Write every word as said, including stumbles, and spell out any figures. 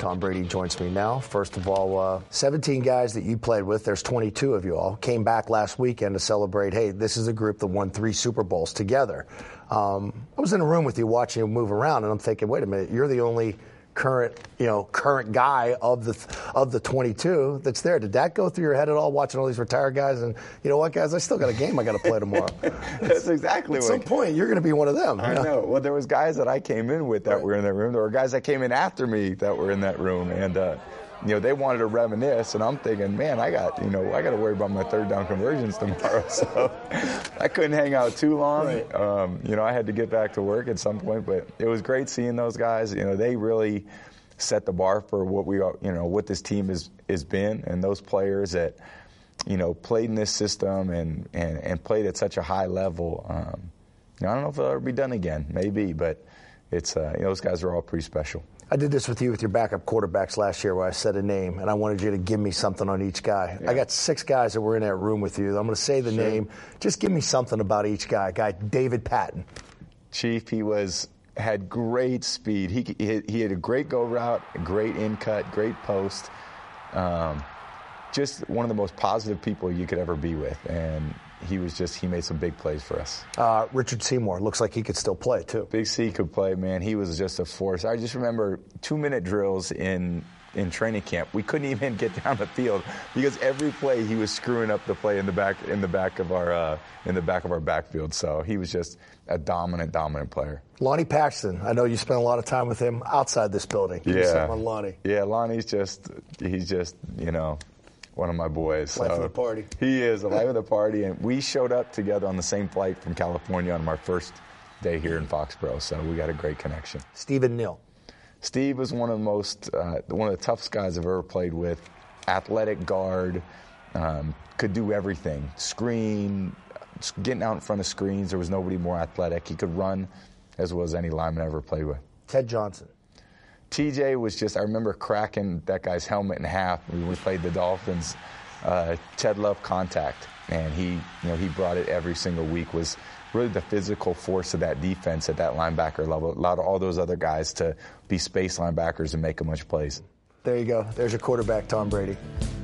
Tom Brady joins me now. First of all, uh, seventeen guys that you played with, there's twenty-two of you all, came back last weekend to celebrate, hey, this is a group that won three Super Bowls together. Um, I was in a room with you watching you move around, and I'm thinking, wait a minute, you're the only current, you know, current guy of the of the twenty-two that's there. Did that go through your head at all, watching all these retired guys? And you know what, guys, I still got a game I got to play tomorrow. That's exactly at what. At some point, you're going to be one of them. I know? know. Well, there was guys that I came in with that right. were in that room. There were guys that came in after me that were in that room, and uh, you know, they wanted to reminisce, and I'm thinking, man, I got, you know, I got to worry about my third down conversions tomorrow, so I couldn't hang out too long. Right. Um, you know, I had to get back to work at some point, but it was great seeing those guys. You know, they really set the bar for what we are, you know, what this team has is been, and those players that, you know, played in this system and, and, and played at such a high level. Um, you know, I don't know if it'll ever be done again, maybe, but it's uh, you know, those guys are all pretty special. I did this with you with your backup quarterbacks last year where I said a name, and I wanted you to give me something on each guy. Yeah. I got six guys that were in that room with you. I'm going to say the sure. name. Just give me something about each guy. Guy David Patton. Chief, he was had great speed. He he, he had a great go route, great in cut, great post. Um, just one of the most positive people you could ever be with, and he was just, he made some big plays for us. Uh, Richard Seymour, looks like he could still play, too. Big C could play, man. He was just a force. I just remember two-minute drills in in training camp. We couldn't even get down the field because every play he was screwing up the play in the back in the back of our uh, in the back of our backfield. So he was just a dominant, dominant player. Lonnie Paxton, I know you spent a lot of time with him outside this building. Give yeah, me something on Lonnie. Yeah, Lonnie's just, he's just, you know, one of my boys. Life so of the party. He is the life of the party, and we showed up together on the same flight from California on our first day here in Foxborough, so we got a great connection. Stephen Neal. Steve was one of the most, uh, one of the toughest guys I've ever played with. Athletic guard, um, could do everything. Screen, getting out in front of screens. There was nobody more athletic. He could run as well as any lineman I ever played with. Ted Johnson. T J was just, I remember cracking that guy's helmet in half when we played the Dolphins. Uh, Ted loved contact, and he, you know, he brought it every single week, was really the physical force of that defense at that linebacker level. Allowed all those other guys to be space linebackers and make a bunch of plays. There you go. There's your quarterback, Tom Brady.